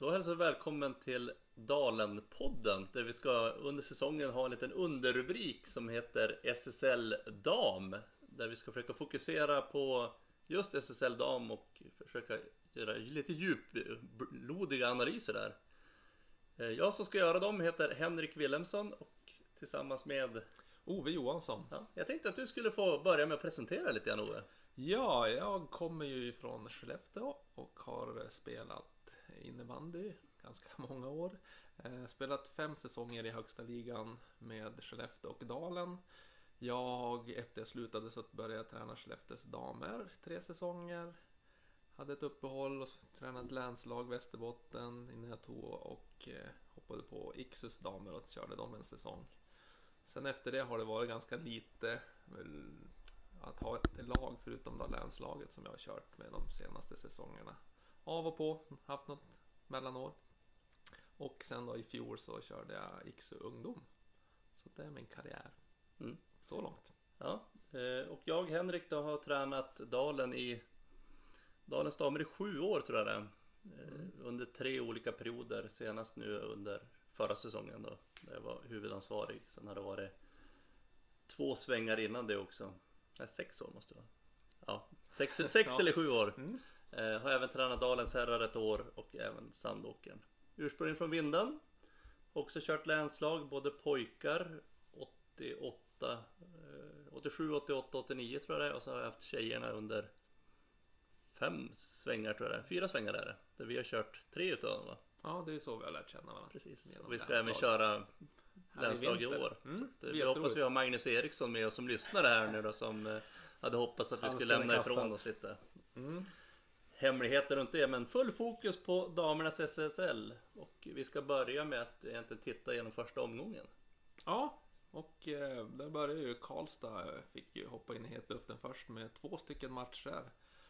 Då hälsar vi välkommen till Dalen-podden där vi ska under säsongen ha en liten underrubrik som heter SSL Dam. Där vi ska försöka fokusera på just SSL Dam och försöka göra lite djuplodiga analyser där. Jag som ska göra dem heter Henrik Wilhelmsson och tillsammans med Ove Johansson. Ja, jag tänkte att du skulle få börja med att presentera lite grann, Ove. Ja, jag kommer ju ifrån Skellefteå och har spelat innebandy ganska många år. Spelat 5 säsonger i högsta ligan med Skellefteå och Dalen. Efter jag slutade så började jag träna Skellefteås damer 3 säsonger. Hade ett uppehåll och tränade länslag Västerbotten innan jag tog och hoppade på Iksus damer och körde dem en säsong. Sen efter det har det varit ganska lite att ha ett lag förutom då länslaget som jag har kört med de senaste säsongerna. Av och på, haft något mellanår. Och sen då i fjol så körde jag Iksu ungdom. Så det är min karriär. Så långt. Ja, och jag, Henrik, då har tränat Dalens damer i 7 år tror jag det är. Under 3 olika perioder. Senast nu under förra säsongen då. Där jag var huvudansvarig. Sen har det varit 2 svängar innan det också. 6 år måste det vara. Ja, 6 Ja. eller 7 år. Har även tränat Dalens herrar ett år och även Sandåkern. Ursprungligen från Vindan. Också kört länslag, både pojkar 88, 87, 88, 89 tror jag det är. Och så har jag haft tjejerna under 5 svängar tror jag det är. 4 svängar är det. Där vi har kört 3 utav dem, va? Ja, det är ju så vi har lärt känna varandra. Precis. Genom Och vi ska länslaget. även köra länslag i vinter. år. Så att, vi Jätteroligt. hoppas vi har Magnus Eriksson med oss som lyssnar här nu då, som hade hoppats att vi Han skulle skulle lämna kasta. ifrån oss lite hemligheter runt det. Men full fokus på damernas SSL. Och vi ska börja med att egentligen titta igenom första omgången. Ja, och där började ju Karlstad, fick ju hoppa in i hetluften först med 2 stycken matcher.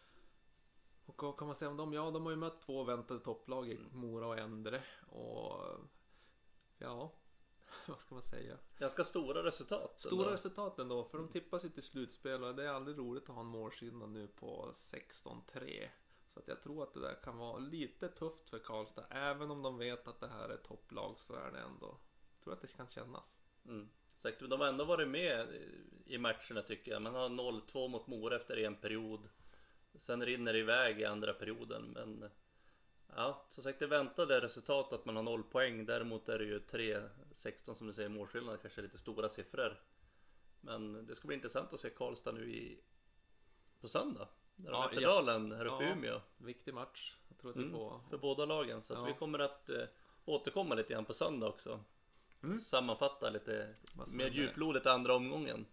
Och vad kan man säga om dem? Ja, de har ju mött 2 väntade topplag i Mora och Endre. Och ja, vad ska man säga? Ganska stora resultat. Stora ändå. resultat ändå, för de tippas ju till slutspel och det är aldrig roligt att ha en målskillnad nu på 16-3. Så att jag tror att det där kan vara lite tufft för Karlstad. Även om de vet att det här är topplag så är det ändå, jag tror att det kan kännas. Säkert, de har ändå varit med i matcherna tycker jag. Man har 0-2 mot Mora efter en period. Sen rinner det iväg i andra perioden. Men ja, så sagt det väntade resultat att man har 0 poäng. Däremot är det ju 3-16 som du säger målskillnad. Kanske lite stora siffror. Men det ska bli intressant att se Karlstad nu på söndag. Där de möter Dalen här uppe i Umeå. Viktig match. Jag tror att vi får... För båda lagen. Så att vi kommer att återkomma lite grann på söndag också. Sammanfatta lite mer djuplodigt andra omgången.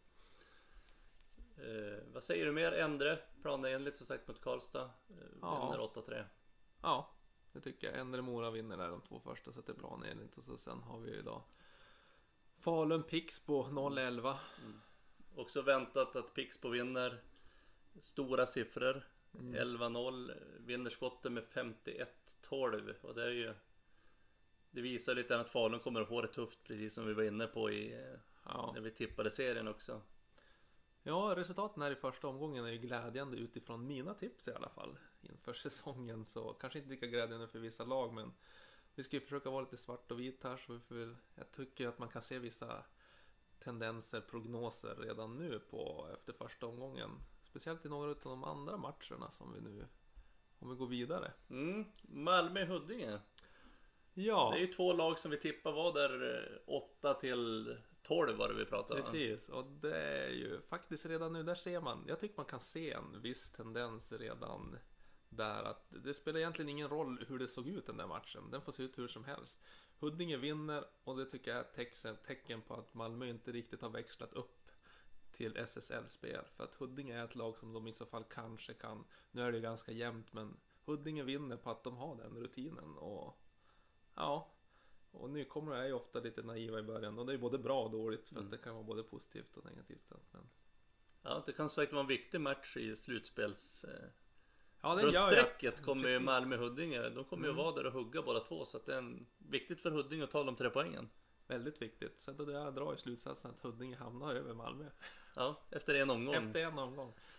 Vad säger du mer? Endre planenligt så sagt mot Karlstad. Vinner 8-3. Ja, det tycker jag. Endre Mora vinner där de 2 första så att det är planenligt. Och så sen har vi ju då Falun Pixbo 0-11. Också väntat att Pixbo vinner. Stora siffror. 11-0. Vinner skottet med 51-12. Och det är ju... Det visar lite att Falun kommer att få det tufft, precis som vi var inne på när vi tippade serien också. Ja, resultaten här i första omgången är ju glädjande utifrån mina tips i alla fall inför säsongen. Så kanske inte lika glädjande för vissa lag, men vi ska ju försöka vara lite svart och vit här. Så jag tycker att man kan se vissa tendenser, prognoser redan nu efter första omgången. Speciellt i några av de andra matcherna som vi nu, om vi går vidare. Malmö-Huddinge. Ja. Det är ju 2 lag som vi tippar var där 8-12 var det vi pratade om. Precis, och det är ju faktiskt redan nu, där ser man, jag tycker man kan se en viss tendens redan där att det spelar egentligen ingen roll hur det såg ut den där matchen. Den får se ut hur som helst. Huddinge vinner och det tycker jag är ett tecken på att Malmö inte riktigt har växlat upp till SSL-spel. För att Huddinge är ett lag som de i så fall kanske kan, nu är det ganska jämnt, men Huddinge vinner på att de har den rutinen och ja, och nykomlingar är ju ofta lite naiva i början och det är både bra och dåligt för att det kan vara både positivt och negativt. Men... Ja, det kan säkert vara en viktig match i slutspels... Ja, Rundsträcket kommer ju Malmö-Huddinge. De kommer ju vara där och hugga båda två. Så att det är viktigt för Huddinge att ta de 3 poängen. Väldigt viktigt. Så det jag drar i slutsatsen att Huddinge hamnar över Malmö. Ja, efter en omgång. Efter en omgång.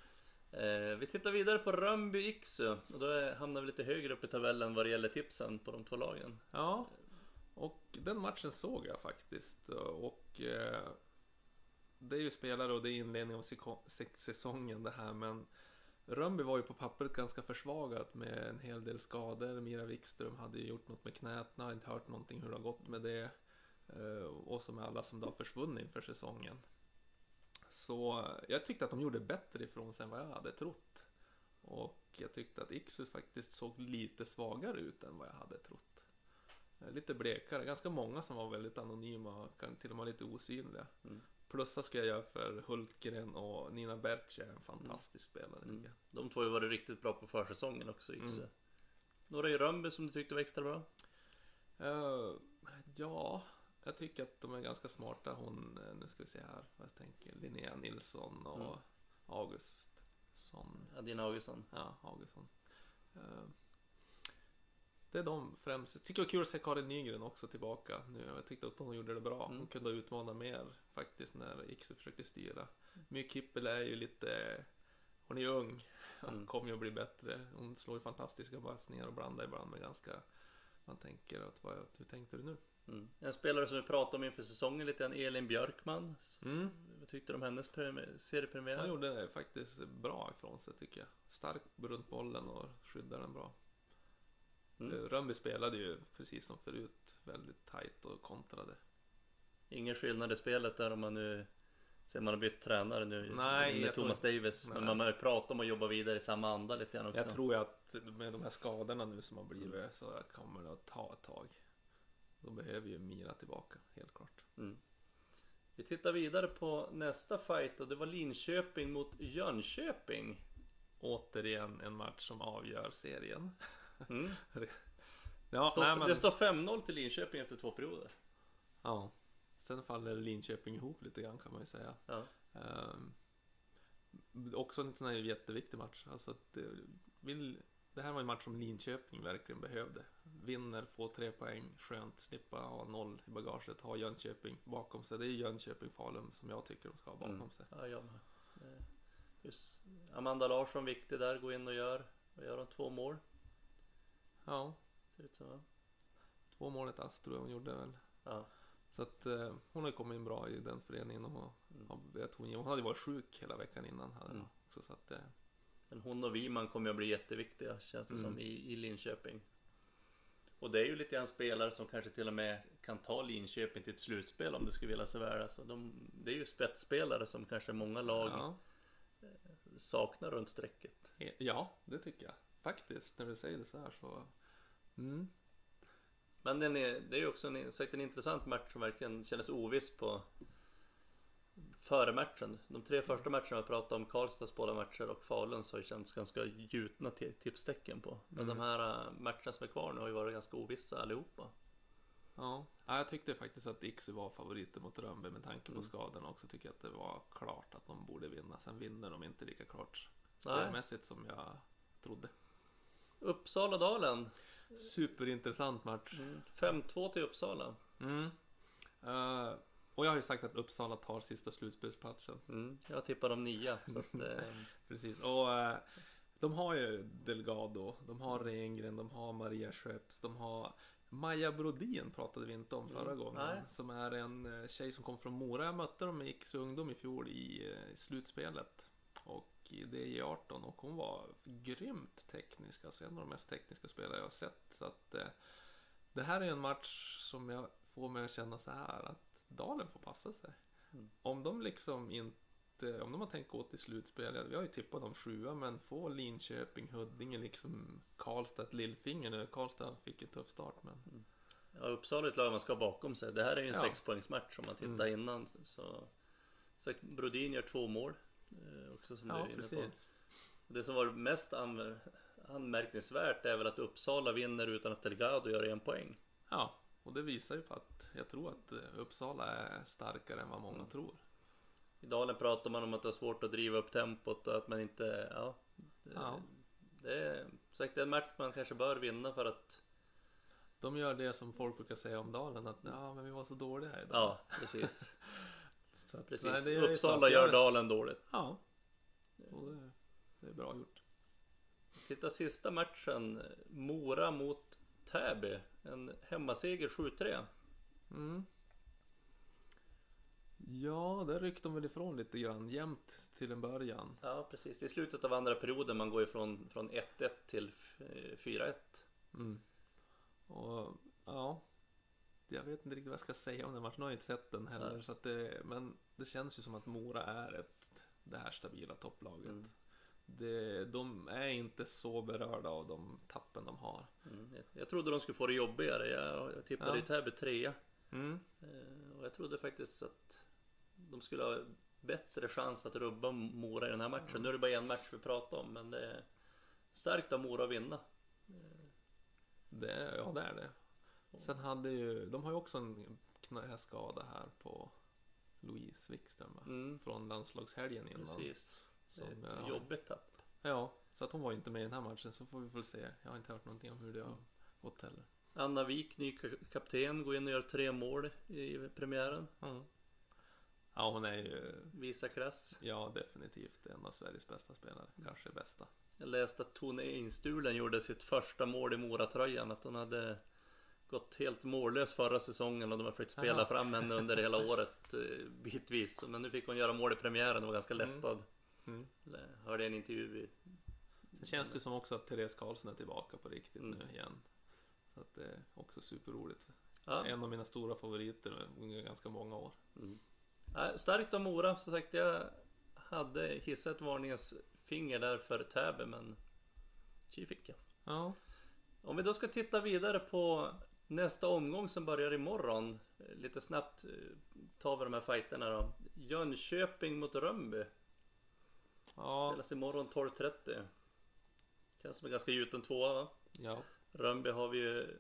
Vi tittar vidare på Rönnby Iksu och då hamnar vi lite högre upp i tabellen vad det gäller tipsen på de två lagen. Ja, och den matchen såg jag faktiskt. Och det är ju spelare och det är inledning av säsongen det här, men Rönnby var ju på pappret ganska försvagat med en hel del skador. Mira Wikström hade ju gjort något med knät, jag har inte hört någonting hur det har gått med det. Och som alla som då har försvunnit inför säsongen. Så jag tyckte att de gjorde bättre ifrån sig än vad jag hade trott. Och jag tyckte att Iksus faktiskt såg lite svagare ut än vad jag hade trott. Lite blekare, ganska många som var väldigt anonyma och kan till och med lite osynliga. Plussa ska jag göra för Hultgren och Nina Bertje är en fantastisk spelare. De två har ju varit riktigt bra på försäsongen också, Iksu. Några i Rönnby som du tyckte var extra bra? Ja, jag tycker att de är ganska smarta. Nu ska vi se här, vad jag tänker, Linnea Nilsson och Augustsson. Adina Augustsson. Ja, Augustsson. Det är de främst. Jag tycker det var kul att se Karin Nygren också tillbaka nu. Jag tyckte att hon gjorde det bra. Hon kunde utmana mer faktiskt när Iksu försökte styra. My Kippel är ju lite... Hon är ju ung. Hon kommer ju att bli bättre. Hon slår ju fantastiska passningar och blandar ibland med ganska... Man tänker att hur tänkte du nu? En spelare som vi pratade om inför säsongen lite grann, Elin Björkman. Vad tyckte du om hennes seriepremiär? Han gjorde faktiskt bra ifrån sig tycker jag. Stark runt bollen och skyddar den bra. Rönnby spelade ju precis som förut väldigt tajt och kontrade. Ingen skillnad i spelet där om man nu ser man har bytt tränare nu. Nej, med Thomas Davis. Men man har ju pratat om att jobba vidare i samma anda lite grann också. Jag tror ju att med de här skadorna nu som har blivit så kommer det att ta ett tag. Då behöver ju Mira tillbaka, helt klart. Vi tittar vidare på nästa fight och det var Linköping mot Jönköping. Återigen en match som avgör serien. Det står 5-0 till Linköping efter 2 perioder. Ja, sen faller Linköping ihop lite grann kan man ju säga. Ja. Också en sån här jätteviktig match. Alltså det här var en match som Linköping verkligen behövde. Vinner, får 3 poäng, skönt, slippa ha 0 i bagaget, ha Jönköping bakom sig. Det är Jönköping-Falun som jag tycker de ska ha bakom sig. Ja, jag med. Just Amanda Larsson viktig där, gå in och gör de 2 mål. Ja. Ser ut så, va? 2 mål, 1 ass tror jag hon gjorde väl. Ja. Så att hon har kommit in bra i den föreningen och hon hade varit sjuk hela veckan innan också, så att men hon och Wiman kommer att bli jätteviktiga känns det som i Linköping. Och det är ju lite grann spelare som kanske till och med kan ta Linköping till ett slutspel om det skulle vilja sig väl. Alltså det är ju spetsspelare som kanske många lag saknar runt strecket. Ja, det tycker jag faktiskt, när vi säger det så här så. Men det är ju också en intressant match som verkligen kändes oviss på före matchen. De 3 första matcherna jag pratade om, Karlstads båda matcher och Falun, så har det känts ganska gjutna tipstecken på. Men de här matcherna som är kvar nu har ju varit ganska ovissa allihopa. Ja, jag tyckte faktiskt att Iksu var favoriter mot Rönnby med tanke på skadorna också. Tycker jag att det var klart att de borde vinna. Sen vinner de inte lika klart spelmässigt som jag trodde. Uppsala-Dalen. Superintressant match. 5-2 till Uppsala. Och jag har ju sagt att Uppsala tar sista slutspelsplatsen. Jag tippar de 9. Så att, precis. Och de har ju Delgado, de har Rengren, de har Maria Schöps, de har Maja Brodin pratade vi inte om förra gången. Som är en tjej som kom från Mora. Jag mötte dem med Iksu ungdom i fjol i slutspelet. Och det är i 18 och hon var grymt teknisk. Alltså en av de mest tekniska spelare jag har sett. Så att det här är en match som jag får mig att känna så här att Dalen får passa sig. Om de liksom inte, om de har tänkt gå till slutspel, vi har ju tippat dem 7, men får Linköping, Huddinge, liksom Karlstad ett lillfinger nu. Karlstad fick en tuff start, men ja, Uppsala är ett lag man ska bakom sig. Det här är ju en 6-poängsmatch om man tittar innan. Så Brodin gör 2 mål också som du är inne på. Det som var mest anmärkningsvärt är väl att Uppsala vinner utan att Delgado gör 1 poäng. Ja, och det visar ju på att jag tror att Uppsala är starkare än vad många tror. I Dalen pratar man om att det är svårt att driva upp tempot och att man inte, det är säkert en match man kanske bör vinna för att de gör det som folk brukar säga om Dalen, att men vi var så dåliga idag. Ja, precis. Så att, precis. Nej, Uppsala gör Dalen dåligt. Ja. det är bra gjort. Titta sista matchen, Mora mot Täby. En hemmaseger 7-3. Mm. Ja, där ryckte de väl ifrån lite grann, jämnt till en början. Ja, precis. I slutet av andra perioden man går ifrån från 1-1 till 4-1. Mm. Och ja, jag vet inte riktigt vad jag ska säga om den matchen. Jag har inte sett den heller. Nej. Så att men det känns ju som att Mora är det här stabila topplaget. Mm. De är inte så berörda av de tappen de har. Jag trodde de skulle få det jobbigare. Jag tippade i Täby 3. Mm. Och jag trodde faktiskt att de skulle ha bättre chans att rubba Mora i den här matchen. Nu är det bara en match vi pratar om, men det är starkt av Mora att vinna. Det är det. Sen de har ju också en knäskada här på Louise Wikström, va? Från landslagshelgen innan. Precis. Som, det är ett jobbigt tapp. Ja, så att hon var inte med i den här matchen, så får vi väl se. Jag har inte hört någonting om hur det har gått heller. Anna Wik, ny kapten, går in och gör 3 mål i premiären. Ja, hon är ju... Visa klass. Ja, definitivt en av Sveriges bästa spelare. Kanske bästa. Jag läste att Tone Einstulen gjorde sitt första mål i Mora-tröjan. Att hon hade gått helt mållös förra säsongen och de har försökt spela fram henne under hela året bitvis. Men nu fick hon göra mål i premiären och var ganska lättad. Hörde en intervju. Sen känns det som också att Therese Karlsson är tillbaka på riktigt nu igen. Så att det är också superroligt. Ja. En av mina stora favoriter under ganska många år. Starkt av Mora. Så sagt, jag hade hissat varningens finger där för Täby, men tji fick jag. Ja. Om vi då ska titta vidare på nästa omgång som börjar imorgon. Lite snabbt tar vi de här fighterna då. Jönköping mot Rönnby. Ja. Spelas imorgon 12:30. Känns som en ganska gjuten tvåa, va? Ja. Rönnby har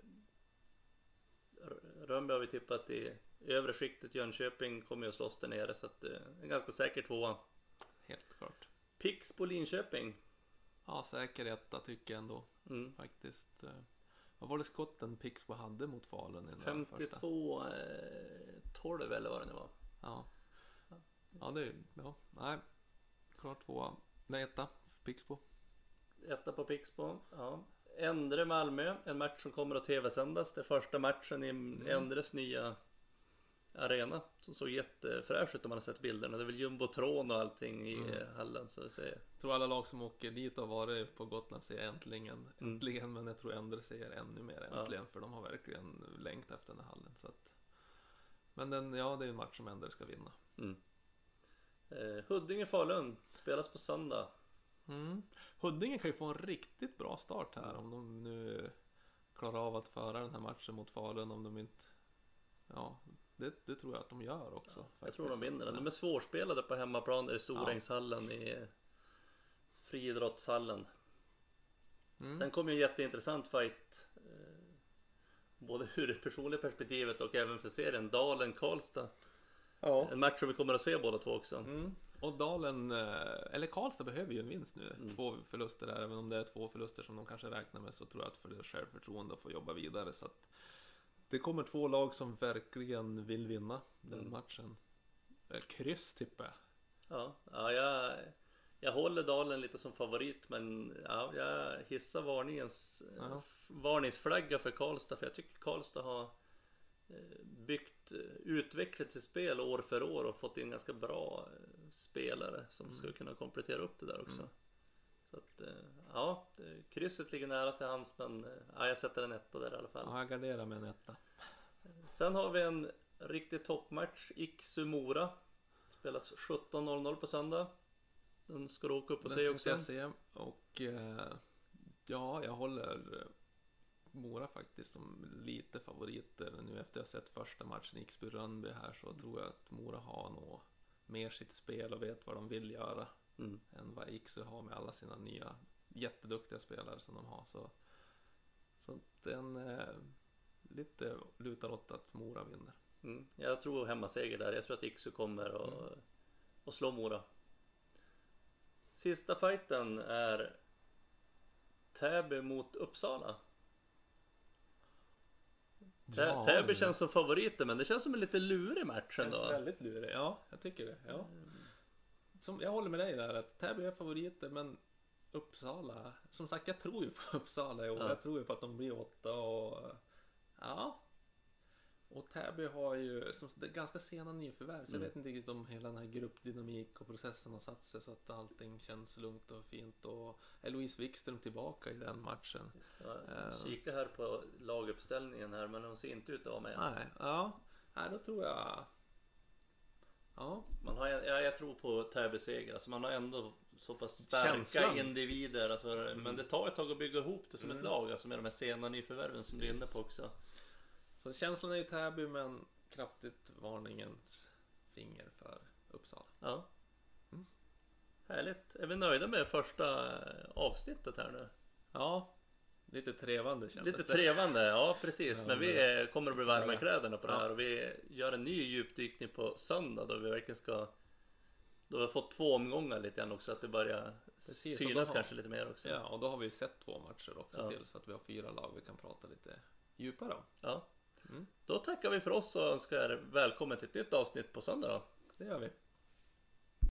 vi tippat i övre skiktet. Jönköping kommer ju att slåss där nere, så att en ganska säker tvåa. Helt klart. Pixbo Linköping. Ja, säker etta tycker jag ändå. Faktiskt. Vad var det skotten Pixbo hade mot Falun i den första? 52-12 eller vad det nu var. Ja. Ja, det är nej. Klart tvåa. Nej, etta. Pixbo. Etta på Pixbo. Ja. Endre Malmö, en match som kommer att tv-sändas. Det är första matchen i Endres nya arena som såg jättefräsch ut om man har sett bilderna. Det är väl jumbotron och allting i hallen, så att säga. Jag tror alla lag som åker dit har varit på Gotland säger äntligen, men jag tror Endre säger ännu mer äntligen, för de har verkligen längtat efter den här hallen. Så att... Men det är en match som Endre ska vinna. Huddinge-Falun spelas på söndag. Huddinge kan ju få en riktigt bra start här om de nu klarar av att föra den här matchen mot Falun. Om de inte... Ja, det tror jag att de gör också. Jag tror de vinner den. De är svårspelade på hemmaplan i Storängshallen i friidrottshallen. Sen kommer ju en jätteintressant fight. Både ur det personliga perspektivet och även för serien. Dalen-Karlstad. Ja. En match som vi kommer att se båda två också. Och Dalen, eller Karlstad behöver ju en vinst nu. 2 förluster där, även om det är 2 förluster som de kanske räknar med, så tror jag att för det självförtroende att få jobba vidare. Så att det kommer 2 lag som verkligen vill vinna den matchen. Kryss tippar jag. Ja, jag håller Dalen lite som favorit, men ja, jag hissar varningsflagga för Karlstad, för jag tycker Karlstad har utvecklat sitt spel år för år och fått in ganska bra spelare som skulle kunna komplettera upp det där också. Så att krysset ligger närast till hands, men jag sätter en etta där i alla fall. Ja, jag garderar med en etta. Sen har vi en riktig toppmatch, Iksu-Mora. Spelas 17:00 på söndag. Den ska du åka upp och se också. Jag se. Och jag håller Mora faktiskt som lite favoriter. Nu efter jag sett första matchen i Iksby-Rönnby här, så tror jag att Mora har nog mer sitt spel och vet vad de vill göra än vad Iksu har med alla sina nya jätteduktiga spelare som de har. Så den lite lutar åt att Mora vinner. Jag tror hemmaseger där. Jag tror att Iksu kommer att slå Mora. Sista fighten är Täby mot Uppsala. Täby känns som favoriter, men det känns som en lite lurig match ändå. Det känns väldigt lurig, ja, jag tycker det. Ja. Jag håller med dig där att Täby är favoriter, men Uppsala, som sagt jag tror ju på Uppsala i år. Ja. Jag tror ju på att de blir 8 och ja. Och Täby har ju det är ganska sena nyförvärv så jag vet inte riktigt om hela den här gruppdynamik och processen har satt sig så att allting känns lugnt och fint och är Louise Wikström tillbaka i den matchen. Jag kikar här på laguppställningen här men de ser inte ut att vara med. Nej, då tror jag ja. Jag tror på Täby seger. Alltså man har ändå så pass starka Känslan. individer. Alltså, men det tar ett tag att bygga ihop det som ett lag. Alltså med de här sena nyförvärven som du är inne på också. Så känslan är ju Täby men kraftigt varningens finger för Uppsala. Ja. Härligt. Är vi nöjda med första avsnittet här nu? Ja, lite trevande kändes Lite det. trevande, ja precis. Ja, men vi kommer att bli varma i kläderna på det här. Ja. Och vi gör en ny djupdykning på söndag då vi verkligen ska... Då har vi fått 2 omgångar lite grann också. Att det börjar Precis, synas kanske lite mer också. Ja, och då har vi ju sett 2 matcher också Ja. till så att vi har 4 lag vi kan prata lite djupare om. Ja. Mm. Då tackar vi för oss och önskar välkommen till ett nytt avsnitt på söndag då. Det gör vi.